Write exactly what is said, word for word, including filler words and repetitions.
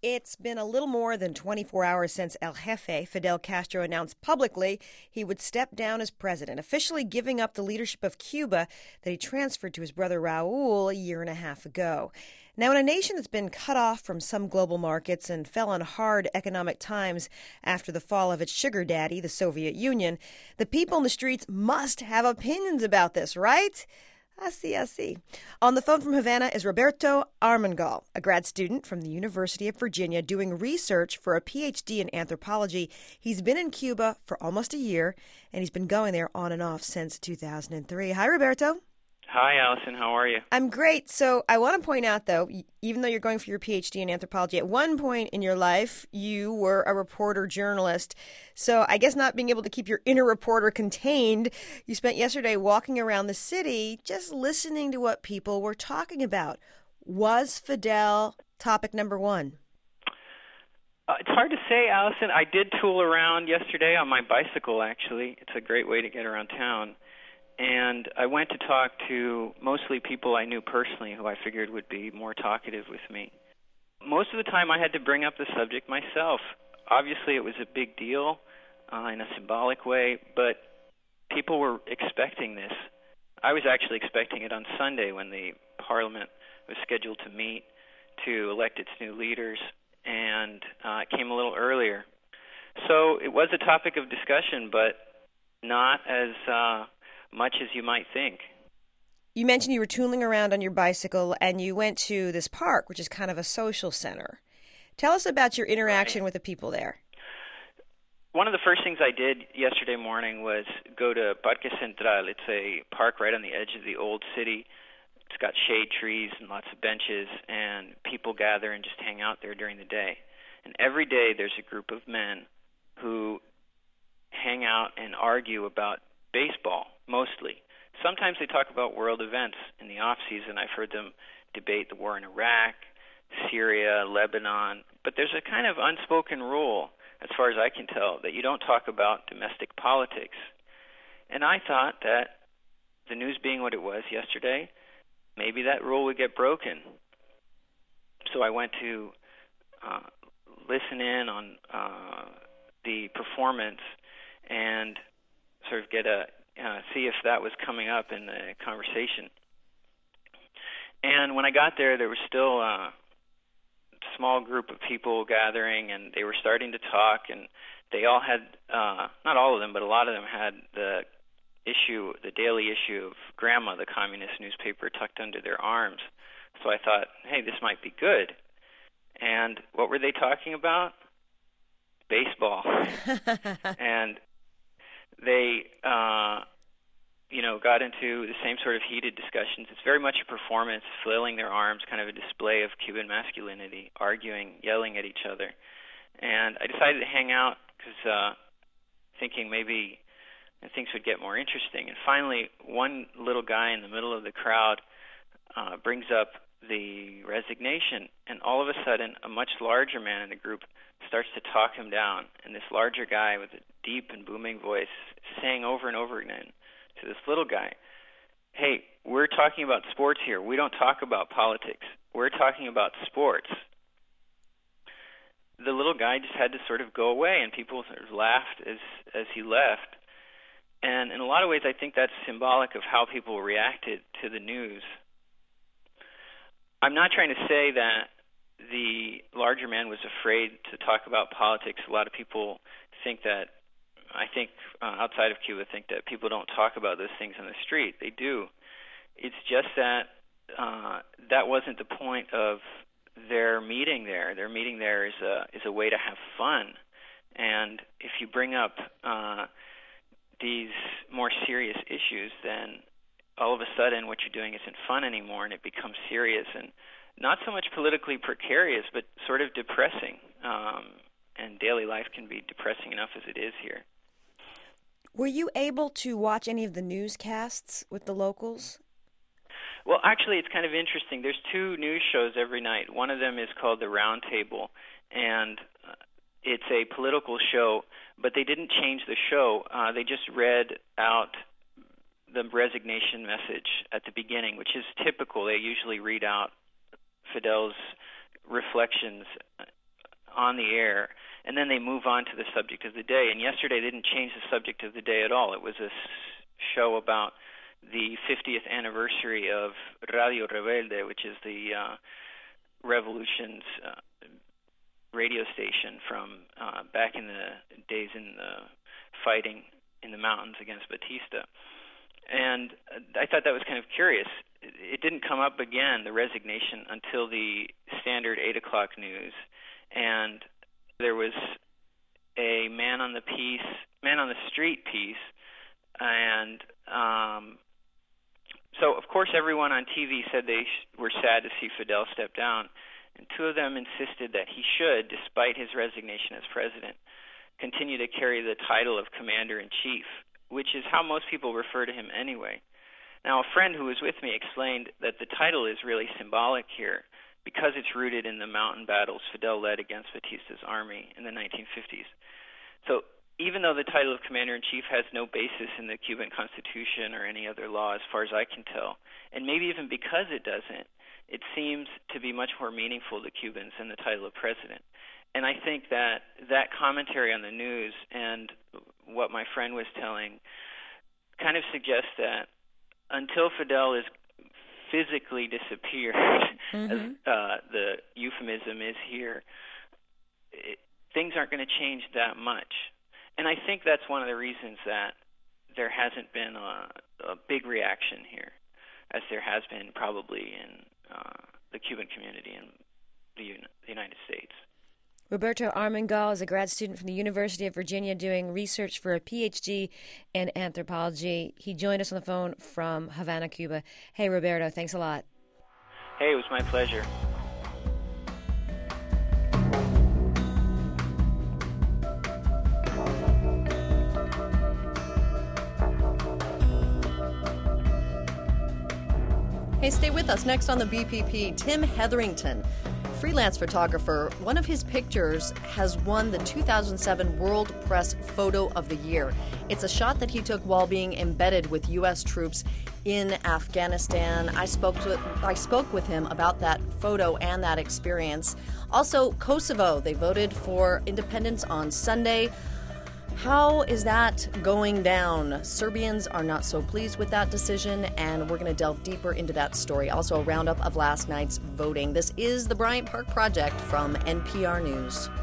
It's been a little more than twenty-four hours since El Jefe, Fidel Castro, announced publicly he would step down as president, officially giving up the leadership of Cuba that he transferred to his brother Raul a year and a half ago. Now, in a nation that's been cut off from some global markets and fell on hard economic times after the fall of its sugar daddy, the Soviet Union, the people in the streets must have opinions about this, right? I see, I see. On the phone from Havana is Roberto Armengal, a grad student from the University of Virginia doing research for a P H D in anthropology. He's been in Cuba for almost a year, and he's been going there on and off since two thousand three. Hi, Roberto. Hi, Allison. How are you? I'm great. So I want to point out, though, even though you're going for your P H D in anthropology, at one point in your life, you were a reporter journalist. So I guess not being able to keep your inner reporter contained, you spent yesterday walking around the city just listening to what people were talking about. Was Fidel topic number one? Uh, it's hard to say, Allison. I did tool around yesterday on my bicycle, actually. It's a great way to get around town. And I went to talk to mostly people I knew personally who I figured would be more talkative with me. Most of the time I had to bring up the subject myself. Obviously it was a big deal uh, in a symbolic way, but people were expecting this. I was actually expecting it on Sunday when the Parliament was scheduled to meet to elect its new leaders, and uh, it came a little earlier. So it was a topic of discussion, but not as... Uh, much as you might think. You mentioned you were tooling around on your bicycle and you went to this park, which is kind of a social center. Tell us about your interaction Right. with the people there. One of the first things I did yesterday morning was go to Parque Central. It's a park right on the edge of the old city. It's got shade trees and lots of benches, and people gather and just hang out there during the day. And every day there's a group of men who hang out and argue about baseball, mostly. Sometimes they talk about world events in the off-season. I've heard them debate the war in Iraq, Syria, Lebanon. But there's a kind of unspoken rule, as far as I can tell, that you don't talk about domestic politics. And I thought that the news being what it was yesterday, maybe that rule would get broken. So I went to uh, listen in on uh, the performance and sort of get a uh, see if that was coming up in the conversation. And when I got there, there was still a small group of people gathering, and they were starting to talk, and they all had, uh, not all of them, but a lot of them had the issue, the daily issue of Grandma, the communist newspaper, tucked under their arms. So I thought, hey, this might be good. And what were they talking about? Baseball. And they, uh, you know, got into the same sort of heated discussions. It's very much a performance, flailing their arms, kind of a display of Cuban masculinity, arguing, yelling at each other. And I decided to hang out because uh, thinking maybe things would get more interesting. And finally, one little guy in the middle of the crowd uh, brings up the resignation, and all of a sudden, a much larger man in the group starts to talk him down, and this larger guy with a deep and booming voice saying over and over again to this little guy, hey, we're talking about sports here. We don't talk about politics. We're talking about sports. The little guy just had to sort of go away, and people sort of laughed as as he left. And in a lot of ways, I think that's symbolic of how people reacted to the news. I'm not trying to say that the larger man was afraid to talk about politics. A lot of people think that, I think uh, outside of Cuba, think that people don't talk about those things on the street. They do. It's just that uh, that wasn't the point of their meeting there. Their meeting there is a is a way to have fun. And if you bring up uh, these more serious issues, then all of a sudden what you're doing isn't fun anymore, and it becomes serious and not so much politically precarious, but sort of depressing. Um, and daily life can be depressing enough as it is here. Were you able to watch any of the newscasts with the locals? Well, actually, it's kind of interesting. There's two news shows every night. One of them is called The Round Table, and uh, it's a political show, but they didn't change the show. Uh, they just read out the resignation message at the beginning, which is typical. They usually read out Fidel's reflections on the air, and then they move on to the subject of the day. And yesterday they didn't change the subject of the day at all. It was a show about the fiftieth anniversary of Radio Rebelde, which is the uh, revolution's uh, radio station from uh, back in the days in the fighting in the mountains against Batista. And I thought that was kind of curious. It didn't come up again, the resignation, until the standard eight o'clock news. And there was a man on the piece, man on the street piece, and um, so of course everyone on T V said they sh- were sad to see Fidel step down, and two of them insisted that he should, despite his resignation as president, continue to carry the title of commander-in-chief, which is how most people refer to him anyway. Now, a friend who was with me explained that the title is really symbolic here because it's rooted in the mountain battles Fidel led against Batista's army in the nineteen fifties. So even though the title of commander-in-chief has no basis in the Cuban Constitution or any other law as far as I can tell, and maybe even because it doesn't, it seems to be much more meaningful to Cubans than the title of president. And I think that that commentary on the news and what my friend was telling kind of suggests that until Fidel is physically disappeared, mm-hmm. as uh, the euphemism is here, it, things aren't going to change that much. And I think that's one of the reasons that there hasn't been a, a big reaction here, as there has been probably in uh, the Cuban community in the, Un- the United States. Roberto Armengal is a grad student from the University of Virginia doing research for a P H D in anthropology. He joined us on the phone from Havana, Cuba. Hey, Roberto, thanks a lot. Hey, it was my pleasure. Hey, stay with us. Next on the B P P, Tim Hetherington, freelance photographer. One of his pictures has won the two thousand seven World Press Photo of the Year. It's a shot that he took while being embedded with U S troops in Afghanistan. I spoke to, I spoke with him about that photo and that experience. Also, Kosovo. They voted for independence on Sunday. How is that going down? Serbians are not so pleased with that decision, and we're going to delve deeper into that story. Also, a roundup of last night's voting. This is the Bryant Park Project from N P R News.